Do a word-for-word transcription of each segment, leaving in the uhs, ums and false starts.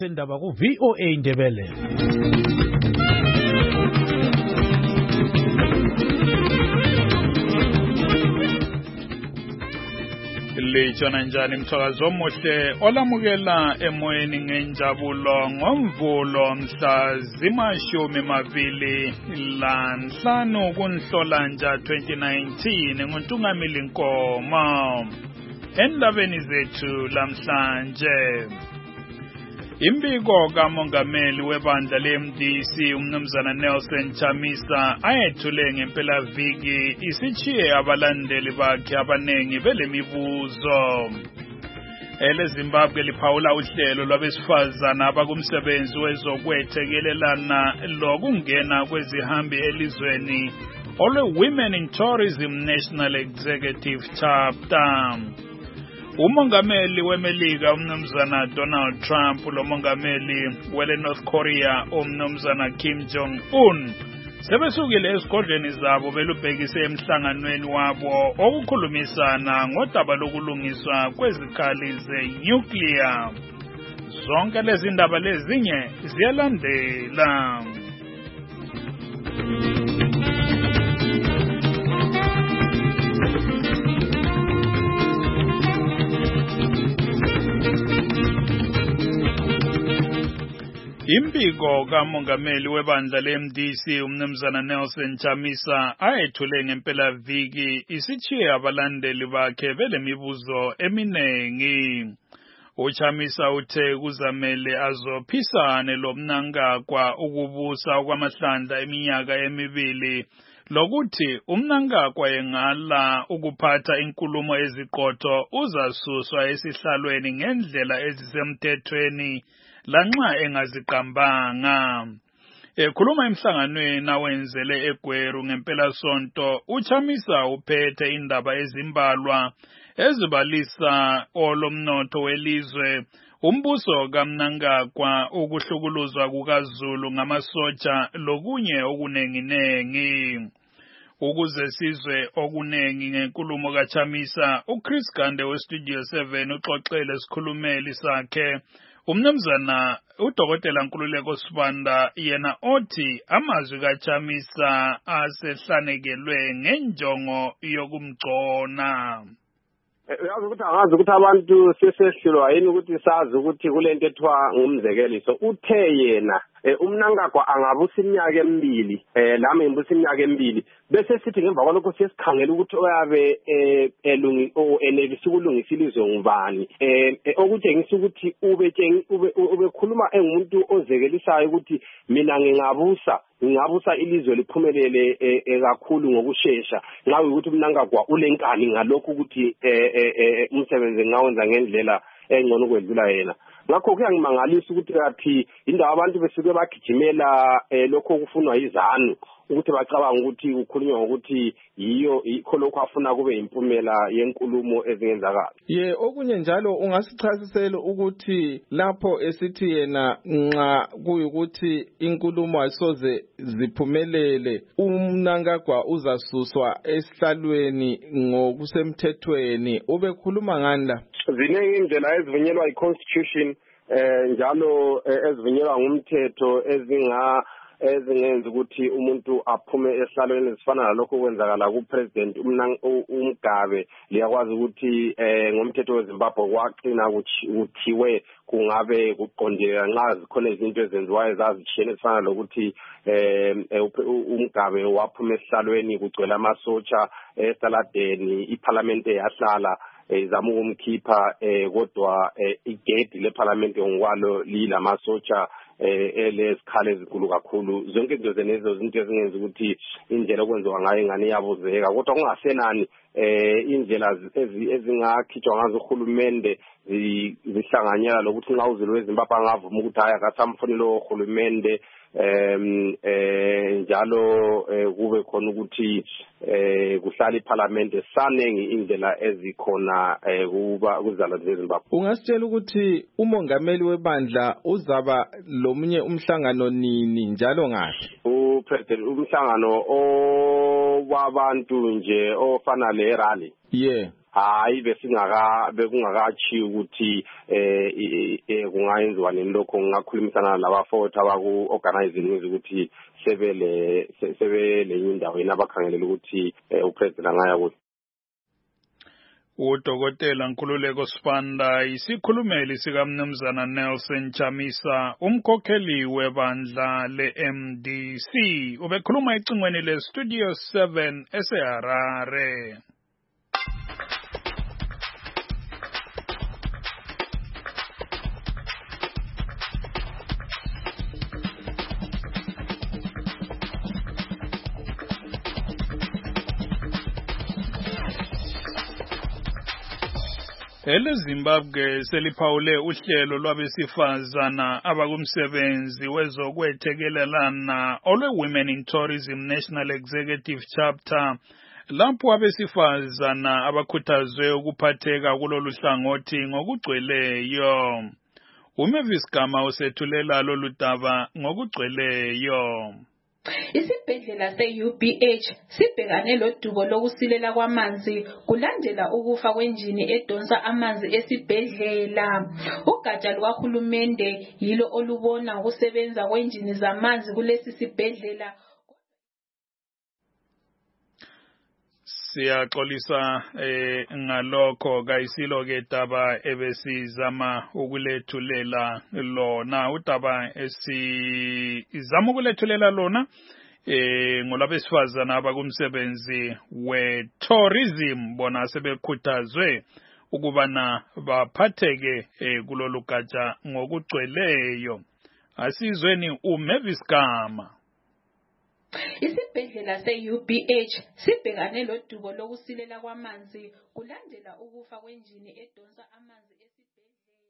Sendaba ku V O A Ndebele. Lejona njani mthakazo omuhle olamukela emoyeni ngenjabulo ngomvulo mhla zimashumi mabili lanhlanu kunhlolanja twenty nineteen nguntungamili Nkomo. Endabeni zethu lamhlanje imbiko kamongameli webandla le-M D C umnumzana Nelson Chamisa ayethule ngempela viki isitshiye abalandeli bakhe abanengi belemibuzo. Ele Zimbabwe liphawula uhlelo lwabesifazana abakumsebenzi wezokwethekelelana lokungena kwezihambi elizweni olwe Women in Tourism National Executive Chapter. Umongameli weMelika umnumzana Donald Trump lomongameli wele North Korea umnumzana Kim Jong-un sebesukile esigodlweni zabo belubhekise emhlanganweni wabo okukhulumisana ngodaba lokulungiswa kwezikhali ze-nuclear. Zonke lezi ndaba lezinye ziyalandela. Imbiko kamongameli webandla le-M D C umnumzana Nelson Chamisa ayethule ngempela viki isitshiye abalandeli bakhe belemibuzo eminengi. UChamisa uthe kuzamele azophisane lomnankagwa ukubusa kwamahlandla eminyaka emibili lokuthi umnankagwa engala ukuphatha inkulumo eziqotho uzasuswa esihlalweni ngendlela ezisemthethweni lanxa engaziqambanga. Ekhuluma emhlanganweni awenzele eGweru ngempela sonto, uChamisa uphethe indaba ezimbalwa ezibalisa olomnotho welizwe, umbuso kaMnangagwa, ukuhlukuluzwa kukaZulu ngamasotsha lokunye okunenginengi. Ukuze sizwe okunengi ngenkulumo kaChamisa, uChris Gande weStudio seven uxoxele isikhulumeli sakhe umnumzana uDokotela Nkululeko Sibanda yena othi amazwi kaChamisa asehlanekelwe ngenjongo yokumgcona. Uyazi ukuthi angazi ukuthi abantu sesehlulwa yini ukuthi sazi ukuthi kulento ethiwa ngumzekeliso. Uthe yena umnankagwa angabusa iminyaka emibili eh lami ngibusa iminyaka emibili bese sithi ngemva kwalokho sesikhangela ukuthi oyabe elungi o enelisa ukulungisa ilizwe ngubani eh okutshengisa ukuthi ube ube khuluma engumuntu ozekelisayo ukuthi mina ngingabusa ngingabusa ilizwe liphumelele kakhulu ngokusheshsha ngawe ukuthi umnankagwa ulenkani ngalokho ukuthi umsebenzi ngawenza ngendlela engcono kwedlula yena. Ngakho kuyangimangalisa ukuthi kathi indawo abantu besuke bagijimela lokho okufunwa izanu ukuthi bacabanga ukuthi ukhulunywa ngokuthi yiyo ikho lokho afuna kube impumela yenkulumo ezingenzakala. Ye okunye njalo ungasichasisela ukuthi lapho esithi yena nxa kuyukuthi inkulumo ayisoze ziphumelele umnankagwa uzasuswa esihlalweni ngokusemthethweni ubekhuluma ngani la? Ziningi indlela ezivunyelwa i-constitution eh njalo ezivunyelwa ngumthetho ezinga ezingenza ukuthi umuntu aphume esihlalweni ezifana nalokho kwenzakala kupresident uMgabe liyakwazi ukuthi eh ngomthetho weZimbabwe kwaqina kuthiwe kungabe kuqondile nxa zikhona izinto ezenziwayo ezazishiyene ezifana lokuthi eh uMgabe waphuma esihlalweni kugcwele amasotsha esaladeni iparliament yahlala izama ukumkhipha kodwa igedi leparliament ngokwalo lilamasotsha elesikhale ezikhulu kakhulu. Zonke izinto zenezo izinto ezingenza ukuthi indlela okwenziwa ngayo ingane iyabuzeka kodwa kungasenani indlela ezingakhitshwa ngazo uhulumende zihlanganyela lokuthi nxa uzulu weZimbabwe angavuma ukuthi haya kasamfunile uhulumende em eh njalo kube khona ukuthi eh kuhlala iparliament sanengi indlela ezikhona kuba kuzala zeZimbabwe. Ungasitshela ukuthi umongameli webandla uzaba lomunye umhlangano nini njalo ngaphi? uPresident umhlangano owabantu nje ofana le rally Yeah. hayi besingaka bekungakachi ukuthi eh kungayenziwa nini lokho ngakhulumisana labafowethu abaku organizing ukuthi sebele sebele indawo inabakhangela ukuthi upresident angaya kuthi. Udokotela Nkululeko Sibanda isikhulumeli sikaMnumzana Nelson Chamisa umkhokheli webandla le-M D C ubekhuluma ecingweni le-Studio seven eseHarare. Ele Zimbabwe seliphawule uhlelo lwabesifazana abakumsebenzi wezokwethekelelana olwe Women in Tourism National Executive Chapter lapho abesifazana abakhuthazwe ukuphatheka kulolu hlangothi ngokugcweleyo. Umavis Gama usethulela lolu daba ngokugcweleyo. Isibhedlela se-U B H sibhekane lodubo lokusilela kwamanzi kulandela ukufa kwenjini edonsa amanzi esibhedlela. Ugatsha lukahulumende yilo olubona ukusebenza kwenjini zamanzi kulesi sibhedlela. Siyaxolisa eh ngalokho kayisilo ke daba ebesizama ukulethulela lona udaba esizama ukulethulela lona eh ngolabesifazana abakumsebenzi we-tourism bona sebekhuthazwe ukubana baphatheke eh kulolu gatsha ngokugcweleyo. Asizweni uMavis Gama. Isibhedlela se-U B H sibhekane lodubo lokusilela kwamanzi kulandela ukufa kwenjini edonsa amanzi esibhedlela.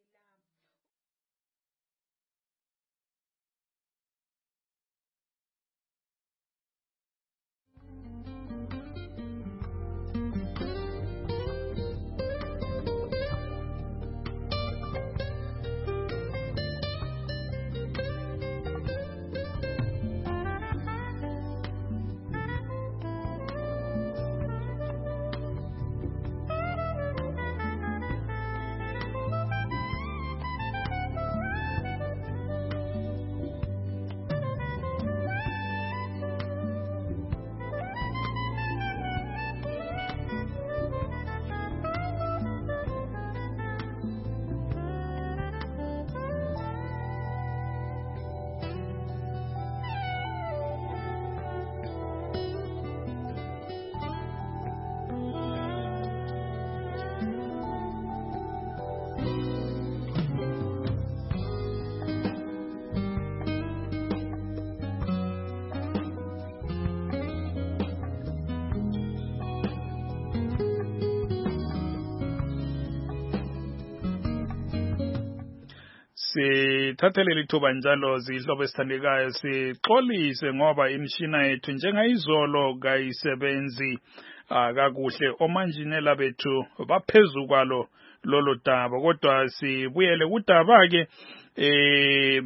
Sithathele lithuba njalo zihlobo esithandekayo sixolise ngoba imishina yethu njengayizolo kayisebenzi akakuhle omanjinela bethu baphezulu kwalo lolo daba kodwa sibuyele kudaba ke eh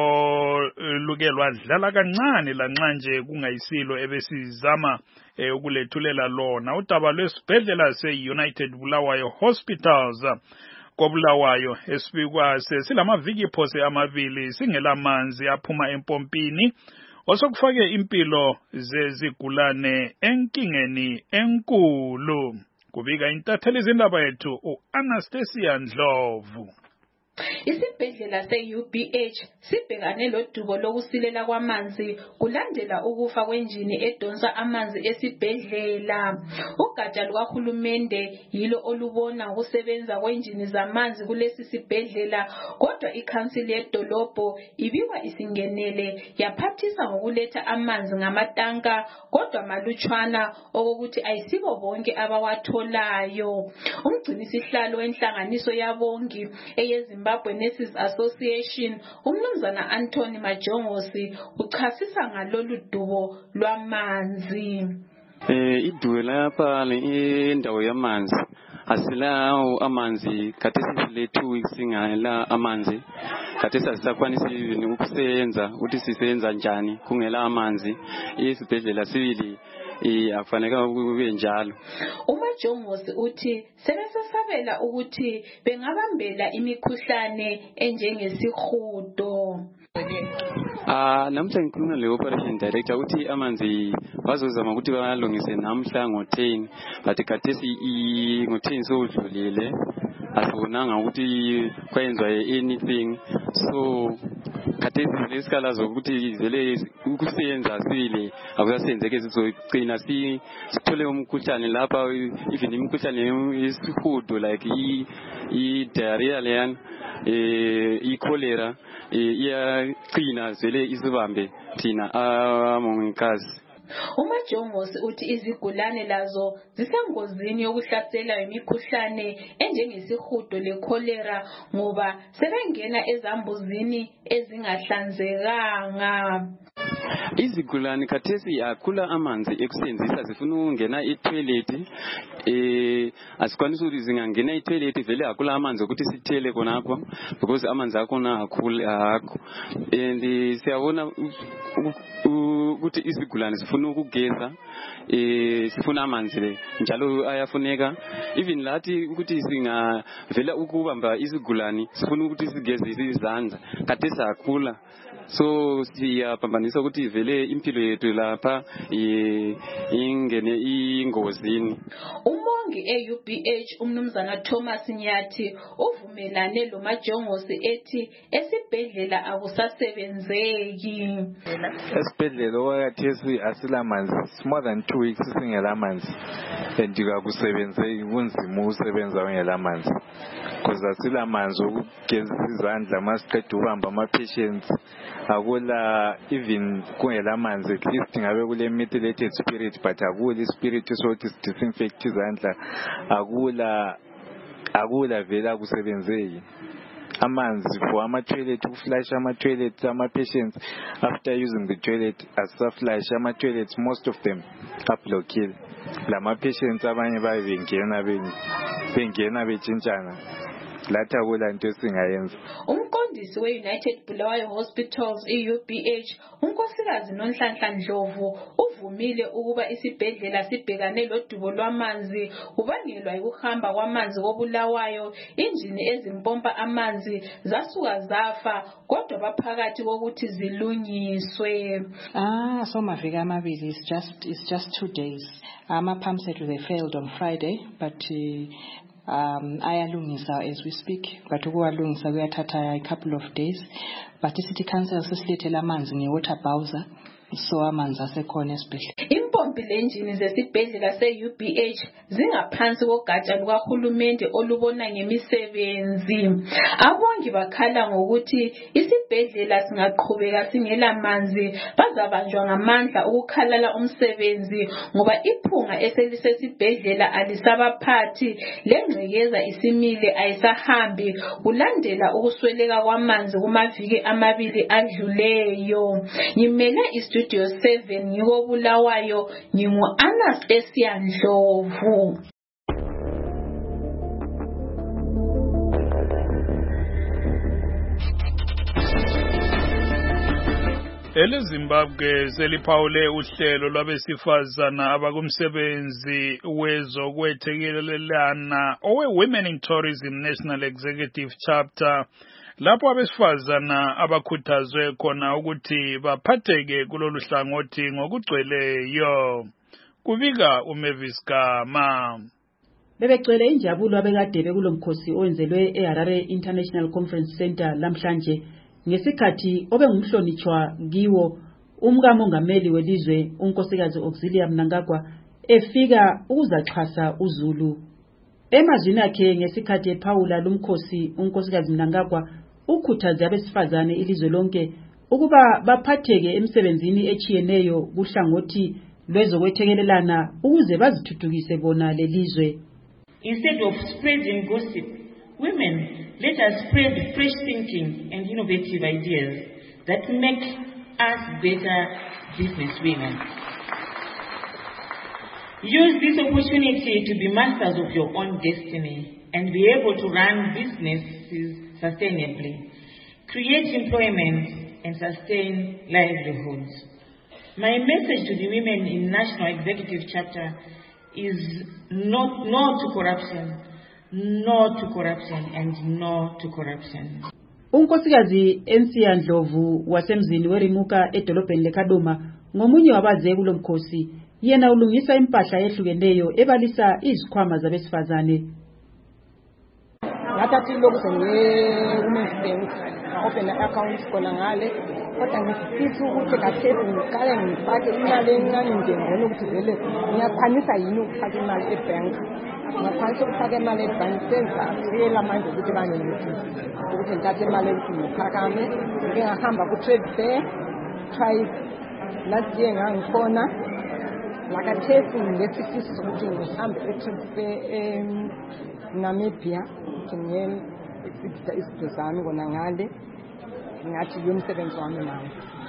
oluke lwadlala kancane lanxa nje kungayisilo ebesizama ukulethulela lona udaba lwesibhedlela se-United Bulawayo Hospitals koBulawayo esibikwa sesilama-viki phose amabili singelamanzi aphuma empompini osokufake impilo zezigulane enkingeni enkulu. Kubika intatheli izindaba yethu u-Anastasia Ndlovu. Isibhedlela se-U B H sibhekane lodubo lokusilela kwamanzi kulandela ukufa kwenjini edonsa amanzi esibhedlela. Ugatsha lukahulumende yilo olubona ukusebenza kwenjini zamanzi kulesi sibhedlela kodwa ikhansili yedolobho ibikwa isingenele yaphathisa ngokuletha amanzi ngamatanka kodwa malutshwana okokuthi ayisibo bonke abawatholayo. Umgcinisihlalo wenhlanganiso yabongi eyezi Zimbabwe Nurses Association uMnumzana Anthony Majongosi uchasisa ngalolu dubo lwamanzi. Eh idubo lapha indawo yamanzi asilawo amanzi kathesi le two weeks ngala amanzi kathesi asisakwanisa ukusenza ukuthi sisenza njani kungela amanzi isibhedlela sibili eh akufanele kube njalo. uMajongosi uthi sebesasabela ukuthi bengabambela imikhuhlane enjengesihudo. Ah namhla ngikhuluma le operation director uthi amanzi bazozama ukuthi balungise namhla ngo ten but khathesi i ngo ten sodlulile asibonanga ukuthi kwenzwa anything so khathesi lesikala zokuthi vele ukusenza sile akusasenzeke sizogcina si sithole umkhuhlane lapha even imikhuhlane yesihudo like i i diarrhea leyan eh i cholera iyaqina vele isibambe thina amongikazi. uMajongosi uthi izigulane lazo zisengozini yokuhlaselwa imikhuhlane enjengesihudo lecholera ngoba sebengena ezambuzini ezingahlanzekanga. Izigulane khathesi akula amanzi ekusebenzisa zifuna ukungena etoilet eh asikwanisa ukuthi zingangena etoilet vele akula amanzi ukuthi sithele khonapho because amanzi akhona akhula akho and siyabona ukuthi izigulane zifuna ukugeza eh sifuna amanzi le njalo ayafuneka even lathi ukuthi singa vele ukubamba izigulane sifuna ukuthi sigeze izandla khathesi akula so siyaphambanisa ukuthi vele impilo yethu lapha ingene ingozini. Umongi e-U B H umnumzana Thomas Nyathi uvumelane lo Majongosi ethi esibhedlela akusasebenzeki. Esibhedlela okwathesi asilamanzi more than two weeks singelamanzi and akusebenze kunzima ukusebenza ngelamanzi because asilamanzi ukugeza izandla masiqeda ubamba ama patients akula even kungelamanzi at least ngabe kule methylated spirit but akula spirit sokuthi disinfect izandla akula akula vele akusebenzeki amanzi for ama toilet ukuflash ama toilets ama patients after using the toilet asaflash ama toilets most of them are blocked lama patients abanye bayengena bengena betshintshana latha kula nto singayenza. Umqondisi we-United Bulawayo Hospitals e-U B H unkosikazi Nonhlanhla Ndlovu uvumile ukuba isibhedlela sibhekane lodubo lwamanzi kubangelwa ukuhamba kwamanzi koBulawayo injini ezimpompa amanzi zasuka zafa kodwa baphakathi kokuthi zilungiswe. Ah so mavika amabili is just is just two days. Ama pumps that they failed on Friday but uh, Um, ayalungisa as we speak, but ukuwalungisa kuyathatha a couple of days. But city council sesilethela amanzi ngewater bowser, so amanzi asekhona esibhedlela. Impompi lenjini zesibhedlela se-U B H zingaphansi kogatsha lukahulumende olubona ngemisebenzi. Abongi bakhala ngokuthi isibhedlela singaqhubeka singela manzi bazabanjwa ngamandla ukukhalala umsebenzi ngoba iphunga eselisesibhedlela alisabaphathi lengcekeza isimile ayisahambi kulandela ukusweleka kwamanzi kumaviki amabili adluleyo. Ngimele istudio seven ngiko Bulawayo ngingu Anastasia Ndlovu. EleZimbabwe seliphawule uhlelo lwabesifazana abakumsebenzi wezokwethekelelana owe-Women in Tourism National Executive Chapter lapho abesifazana abakhuthazwe khona ukuthi baphatheke kulolu hlangothi ngokugcweleyo. Kubika uMavis Gama. Bebegcwele injabulo abekade bekulomkhosi owenzelwe eHarare International Conference Center lamhlanje ngesikhathi obengumhlonitshwa kiwo umkamongameli welizwe unkosikazi Auxilia Mnangagwa efika ukuzaxhasa uZulu. Emazwini akhe ngesikhathi ephawula lumkhosi unkosikazi Mnangagwa ukhuthaze abesifazane ilizwe lonke ukuba baphatheke emsebenzini echiyeneyo kuhlangothi lwezokwethekelelana ukuze bazithuthukise bona lelizwe. Instead of spreading gossip, women, let us spread fresh thinking and innovative ideas that make us better business women. Use this opportunity to be masters of your own destiny and be able to run businesses sustainably, create employment and sustain livelihoods. My message to the women in National Executive Chapter is not, no to corruption, no to corruption, and no to corruption. Unkosikazi Ensiya Ndlovu wasemzini weRimuka edolobheni leKadoma ngomunye wabaze kulo mkhosi. Yena ulungisa impahla ehlukeneyo ebalisa izikhwama zabesifazane. Ngatathi lokuse nge-Women's Bank open account khona ngale kodwa ngifisa ukuthi kathesi ngiqale ngifake imali encane nje ngibone ukuthi vele ngiyakwanisa yini ukufaka imali ebank. Ngaphansi ukufaka imali ebank senza siyela manje ukuthi bangithi ukuthi ngithathe imali engiphakame ngingahamba ku-trade fair twice last year ngangikhona lakathesi ngesifiso sokuthi ngihambe e-trade fair eNamibia ukuthi ngiyexhibisa izinto zami kona ngale ngathi yomsebenzi wami nawo.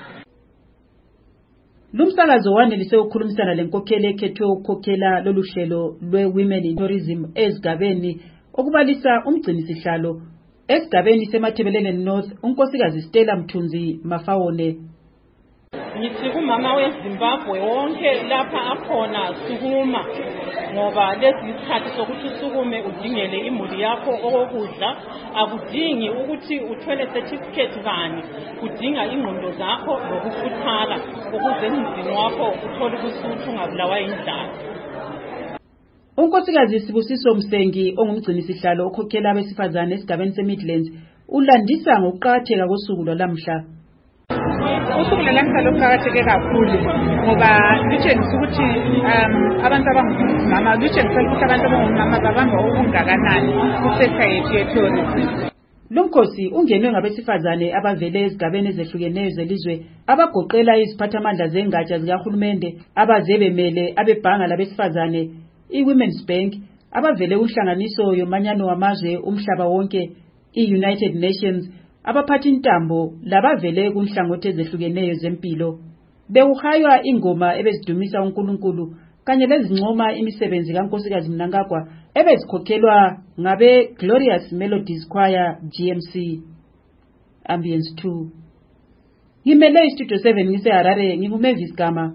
Lumsakazo wanelise ukukhulumisana lenkokheli ekhethwe ukukhokhela lolu hlelo lwe-Women in Tourism ezigabeni okubalisa umgcinisihlalo esigabeni seMathebeleni North unkosikazi Stella Mthunzi Mafawone. Ngithi kumama weZimbabwe wonke lapha akhona sukuma ngoba lesi isikhathi sokuthi usukume udingele imuli yakho okokudla akudingi ukuthi uthwele certificate bani kudinga ingqondo zakho nokufuthala ukuze umzini wakho uthole ukusuthu ungabulawa indlala. Unkosikazi Sibusiso Msengi ongumgcinisihlalo okhokhela abesifazane esigabeni seMidlands ulandisa ngokuqhatheka kosuku lwalamhla. Usuku lwalamhla luqhakatheke kakhulu ngoba litshengisa ukuthi abantu abangomama litshengisa ukuthi abantu abangomama babamba okungakanani ku-society ye-tourism. Lo mkhosi ungenwe ngabesifazane abavele ezigabeni ezehlukeneyo zelizwe abagoqela iziphathamandla zengatsha zikahulumende abaze bemele abebhanga labesifazane i-Women's Bank abavele uhlanganiso yomanyano wamazwe umhlaba wonke i-United Nations abaphathi intambo labavele kunhlangothi ezehlukeneyo zempilo. Bewuhaywa ingoma ebezidumisa uNkulunkulu kanye lezincoma imisebenzi kaNkosikazi Mnangagwa ebezikhokhelwa ngabe Glorious Melodies Choir G M C. Ambience two. Ngimele istudio seven ngise Harare nginguMavis Gama.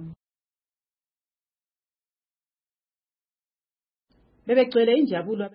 Bebegcwele injabulo.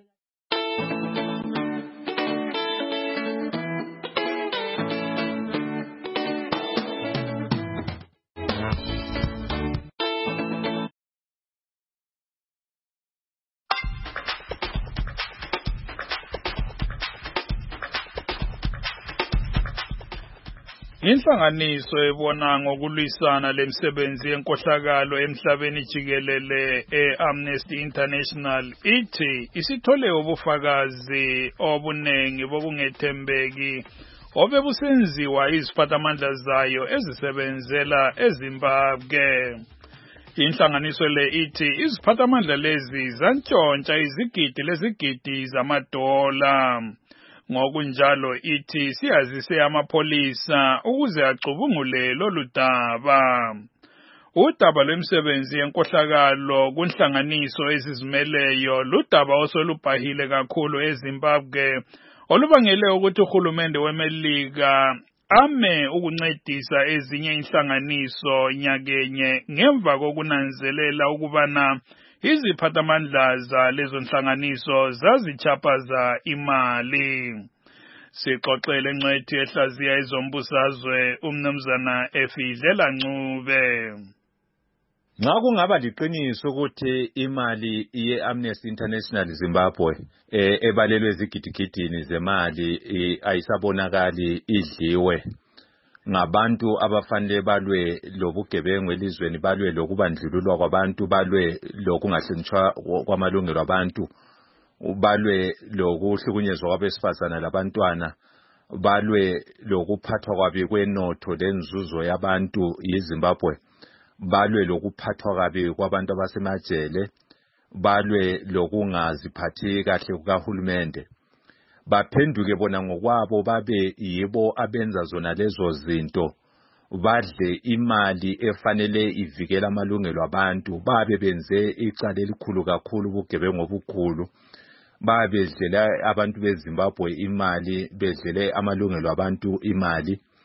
Inhlanganiso ebona ngokulwisana lemsebenzi yenkohlakalo emhlabeni jikelele e-Amnesty International ithi isithole ubufakazi obunengi bokungethembeki obebusenziwa iziphathamandla zayo ezisebenzela eZimbabwe. Inhlanganiso le ithi iziphathamandla lezi zantshontsha izigidi lezigidi zamadola. Ngokunjalo ithi siyazise amapolisa ukuze acubungule lolu daba. Udaba lwemsebenzi yenkohlakalo kunhlanganiso ezizimeleyo ludaba osolubhahile kakhulu eZimbabwe olubangele ukuthi uhulumende weMelika ame ukuncedisa ezinye inhlanganiso nyakenye ngemva kokunanzelela ukubana iziphathamandla zalezo nhlanganiso zazichaphaza imali. Sixoxele ngcwethi ehlaziya izombusazwe umnumzana Efidlela Ncube. Nxa kungaba liqiniso ukuthi imali ye-Amnesty International Zimbabwe eh, ebalelwe ezigidigidini zemali ayisabonakali idliwe ngabantu abafanele balwe lobugebengu elizweni, balwe lokubandlululwa kwabantu, balwe lokungahlonitshwa kwamalungelo abantu, balwe lokuhlukunyezwa kwabesifazana labantwana, balwe lokuphathwa kwabi kwenotho lenzuzo yabantu yiZimbabwe, balwe lokuphathwa kabi kwabantu abasemajele, balwe lokungaziphathi kahle kukahulumende. Baphenduke bona ngokwabo babe yibo abenza zona lezo zinto, badle imali efanele ivikela amalungelo abantu, babe benze icala elikhulu kakhulu ubugebengu obukhulu, babe bedlela abantu beZimbabwe imali, bedlele amalungelo abantu imali,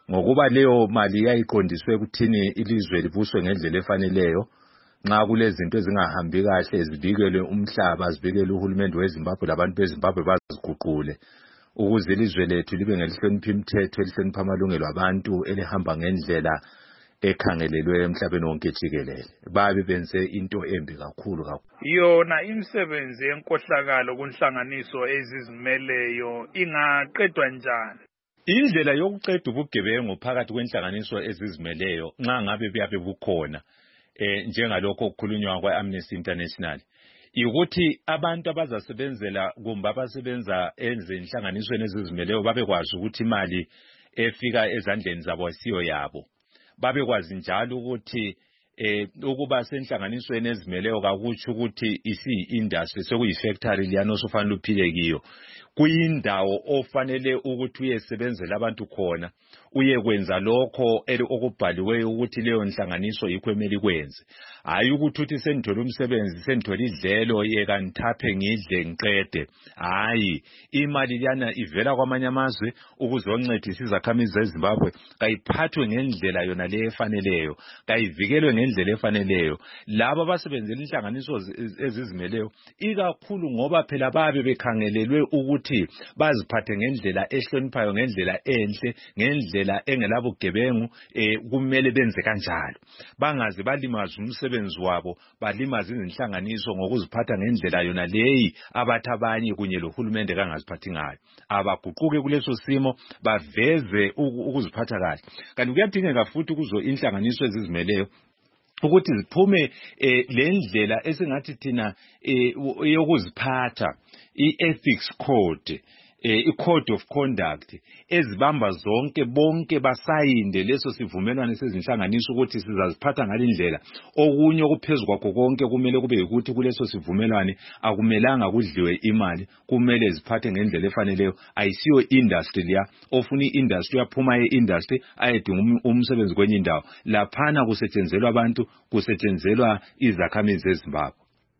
ngokuba leyo mali yayiqondiswe ukuthini ilizwe libuswe ngendlela efaneleyo. Nxa kulezinto ezingahambi kahle zibikelwe umhlaba, zibikelwe uhulumende weZimbabwe labantu beZimbabwe baziguqule ukuze ilizwe lethu libe ngelihlonipha imithetho, elihlonipha amalungelo abantu, elihamba ngendlela ekhangelelwe emhlabeni wonke jikelele. Babe benze into embi kakhulu kakhulu. Yona imisebenzi yenkohlakalo kunhlanganiso ezizimeleyo ingaqedwa njani? Indlela yokuqeda ubugebengu phakathi kwenhlanganiso ezizimeleyo nxa ngabe buyabe bukhona eh njengalokho okukhulunywa kwa-Amnesty International ukuthi abantu abazasebenzela kumbe abasebenza ezinhlanganisweni ezizimeleyo babekwazi ukuthi imali efika ezandleni zabo asiyo yabo. Babekwazi njalo ukuthi eh ukuba senhlanganisweni ezimeleyo kakutsho ukuthi isi-industry sekuyi-factory liyana osofanele uphile kiyo. Kuyindawo ofanele ukuthi uyesebenzela abantu khona, uyekwenza lokho okubhaliweyo ukuthi leyo nhlanganiso yikho emeli ikwenze. Hayi ukuthi uthi sendithola umsebenzi, sendithola idlelo yeka ngithaphe ngidle ngiqede. Hayi, imali liyana ivela kwamanye amazwe ukuzoncedisa izakhamizi zeZimbabwe, kayiphathwe ngendlela yona le efaneleyo, kayivikelwe ngendlela efaneleyo. Laba abasebenzela inhlanganiso ezizimeleyo ikakhulu ngoba phela babe bekhangelelwe ukuthi baziphathe ngendlela ehloniphayo, ngendlela enhle, ngendlela engelabugebengu, eh kumele benze kanjalo. Bangaze balimaza umsebenzi wabo, balimaza izinhlanganiso ngokuziphatha ngendlela yona leyi abathi abanye kunye lohulumende kangaziphathi ngayo. Abaguquke kuleso simo, baveze ukuziphatha kahle. Kanti kuyadingeka futhi kuzo inhlanganiso ezizimeleyo ukuthi ziphume eh lendlela esingathi thina eh yokuziphatha, i-ethics code, eh i-code of conduct ezibamba zonke bonke basayinde leso sivumelwano sezinhlanganiso ukuthi sizaziphatha ngalindlela. Okunye okuphezulu kwakho konke kumele kube ukuthi kuleso sivumelwano akumelanga kudliwe imali, kumele ziphathe ngendlela efaneleyo. Ayisiyo industry liya ofuna i-industry yaphuma ye-industry ayedinga umsebenzi kwenye indawo. Laphana kusetshenzelwa abantu, kusetshenzelwa izakhamizi zeZimbabwe.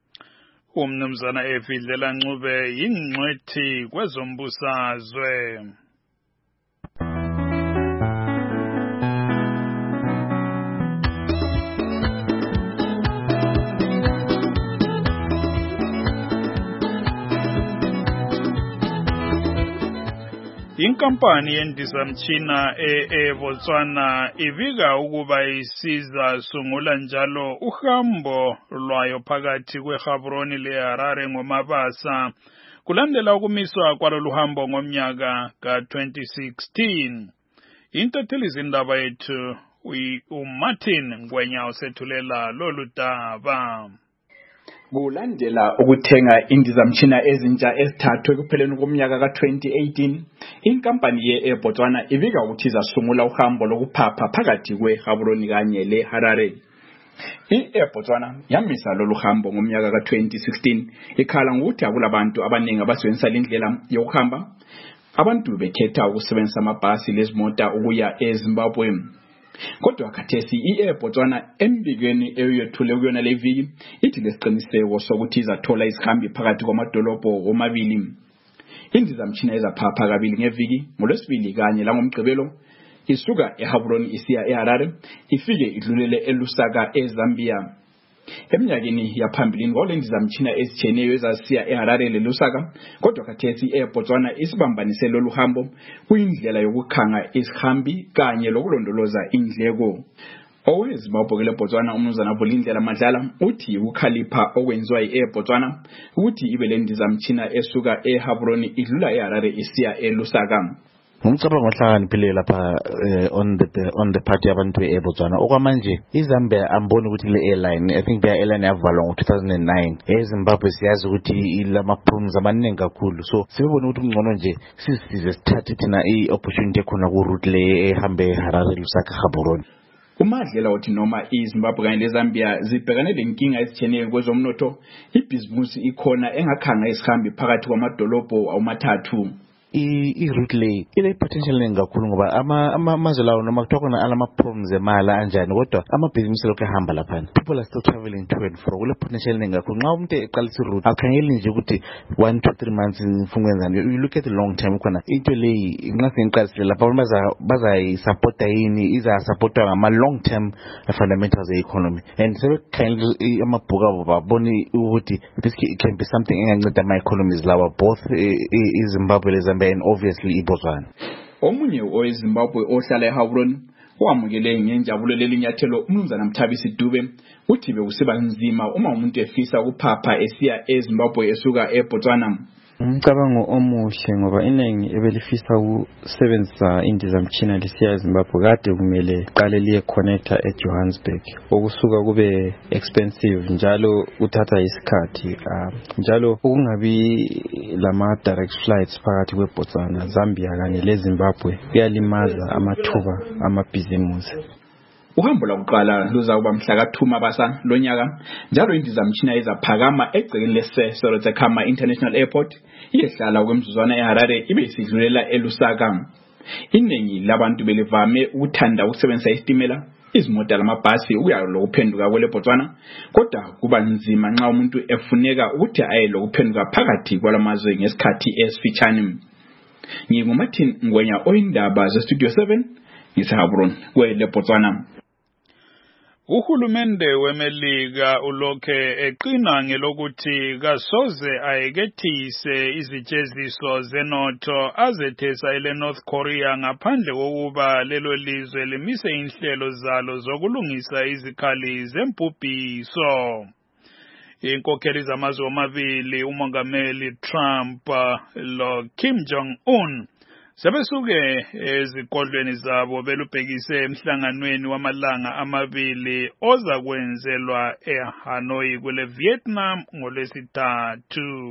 Umnumzana Efidlela Ncube yingcwethi kwezombusazwe. Inkampani yendizamtshina eBotswana ibika ukuba isiza sungula njalo uhambo lwayo phakathi kweGaborone leHarare ngomabasa kulandela ukumiswa kwalolu hambo ngomnyaka ka twenty sixteen. Intatheli zindaba yethu uMartin Ngwenya usethulela lolu daba. Kulandela ukuthenga indizamtshina ezintsha ezithathwe kupheleni komnyaka ka twenty eighteen, inkampani ye-eBotswana ibika ukuthi izasungula uhambo lokuphapha phakathi kweGaborone kanye leHarare. I-eBotswana yamisa lolu hambo ngomnyaka ka twenty sixteen, ikhala ngokuthi akulabantu abaningi abasebenzisa indlela yokuhamba. Abantu bekhetha ukusebenzisa amabhasi lezimota ukuya eZimbabwe. Kodwa khathesi i-eBotswana embikweni eyethule kuyona le viki ithi lesiqiniseko sokuthi izathola izihambi phakathi kwamadolobho omabili. Indizamtshina ezaphapha kabili ngeviki, ngolwesibili kanye langomgqibelo, isuka eGaborone isiya eHarare, ifike idlulele eLusaka eZambia. Eminyakeni yaphambilini kwalendizamtshina ezitshiyeneyo ezasiya eHarare leLusaka, kodwa khathesi i-eBotswana isibambanise lolu hambo kuyindlela yokukhanga isihambi kanye lokulondoloza indleko. OweZimbabwe leBotswana umnumzana Vulindlela Madlala uthi ukukhalipha okwenziwa i-eBotswana ukuthi ibe lendizamtshina esuka eGaborone idlula eHarare isiya eLusaka. Ngumcabango ohlakaniphile lapha on the on the part yabantu eBotswana. Okwamanje iZambia amboni ukuthi le airline, I think their airline yavalwa ngo two thousand nine. eZimbabwe siyazi ukuthi ilama-problems amaningi kakhulu, so sibona ukuthi ungcono nje sisize sithathe thina i-opportunity ekhona ku route le ehambe Harare Lusaka Gaborone. uMadlela uthi noma iZimbabwe kanye leZambia zibhekane lenkinga ezitshiyeneyo kwezomnotho, ibhizimusi ikhona engakhanga isihambi phakathi kwamadolobho awumathathu. i-route le ile potential nengakhulu ngoba amazwe lawo noma kuthiwa khona alama problems emali anjani kodwa amabhizinisi lokho ehamba lapha. People are still traveling to and fro. Kule potential nengakhulu. Nxa umuntu eqalisa i-route akakhangeli nje ukuthi one to three months mfungwenzani. You look at the long term khona into le nxa sengiqalisile lapha baza bazayi-supporta yini iza-supportwa ngama long term fundamentals e-economy. And sebekhangela amabhuku abo babone ukuthi this can be something enganceda ama-economies lawa both iZimbabwe leZambia and obviously iBotswana. Omunye oweZimbabwe ohlala eHaurone wamukele ngenjabulo lelinyathelo uMnumzana Mthabisi Dube uthi bekusiba nzima uma umuntu efisa ukuphapha esiya eZimbabwe esuka eBotswana. Umcabango omuhle ngoba iningi ebelifisa ukusebenzisa indizamtshina lisiya eZimbabwe kade kumele qale liye connecta eJohannesburg okusuka kube expensive njalo uthatha isikhathi njalo ukungabi lama direct flights phakathi kweBotswana, Zambia kanye leZimbabwe kuyalimaza amathuba amabhizimusi. Uhambo lokuqala luza kuba mhla ka two Mabasa lonyaka njalo indizamtshina izaphakama egcekeni leSerotekama International Airport iyehlala kwemzuzwana eHarare ibe isidlulela eLusaka. Iningi labantu belivame ukuthanda ukusebenzisa isitimela, izimota lamabhasi ukuya lokuphenduka kweleBotswana kodwa kuba nzima nxa umuntu efuneka ukuthi aye lokuphenduka phakathi kwalamazwe ngesikhathi esifitshane. NginguMartin Ngwenya oyindaba zeStudio seven ngiseHaurone kweleBotswana. Uhulumende weMelika ulokhe eqina ngelokuthi kasoze ayekethise izijeziso zenotho azethesa ele North Korea ngaphandle kokuba lelo lizwe limise inhlelo zalo zokulungisa izikhali zempubhiso. Inkokheli zamazwe amabili uMongameli Trump lo Kim Jong-un sebesuke ezikodlweni zabo belubhekise emhlanganweni wamalanga amabili oza kwenzelwa eHanoi kule Vietnam ngolwesithathu.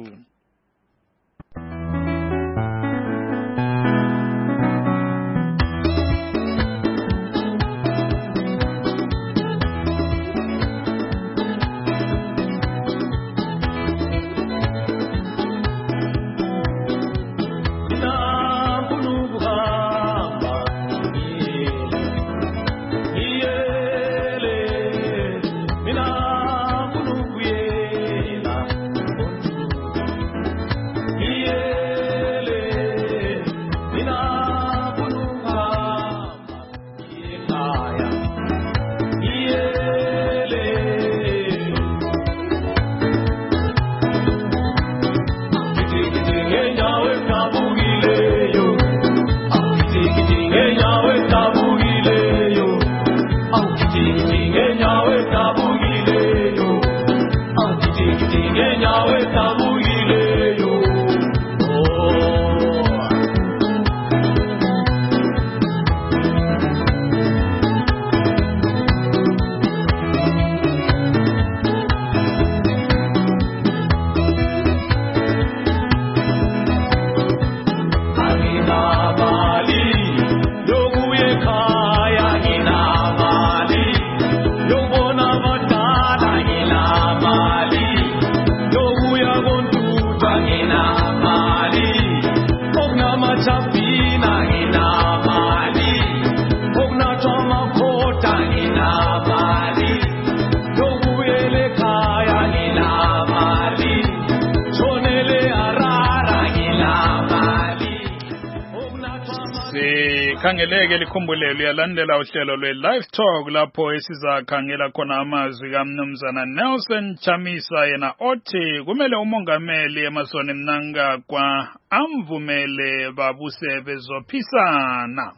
Khangeleke likhumbulelo yalandela uhlelo lwe-Live Talk lapho esizakhangela khona amazwi kaMnumzana Nelson Chamisa yena othi kumele umongameli eMasoni Mnangagwa amvumele babuse bezophisana.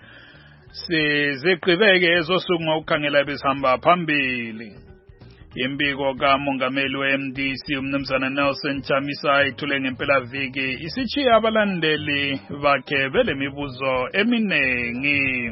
Siziqhubeke ezosuku ngokukhangela besihamba phambili. Imbiko kamongameli we-M D C uMnumzana Nelson Chamisa ithule ngempela viki isichiya abalandeli bakhe belemibuzo eminengi.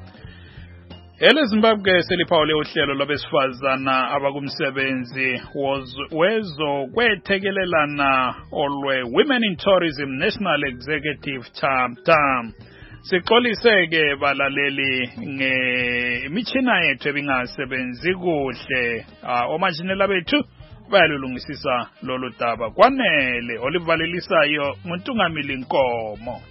Ele Zimbabwe seliphawule uhlelo lwabesifazana abakumsebenzi wezo kwethekelelana olwe Women in Tourism National Executive Chapter. Sixoliseke balaleli ngemichina yethu ebingasebenzi kuhle. Omajinela bethu bayalulungisisa lolu daba kwanele olivalelisayo nguNtungamili Nkomo.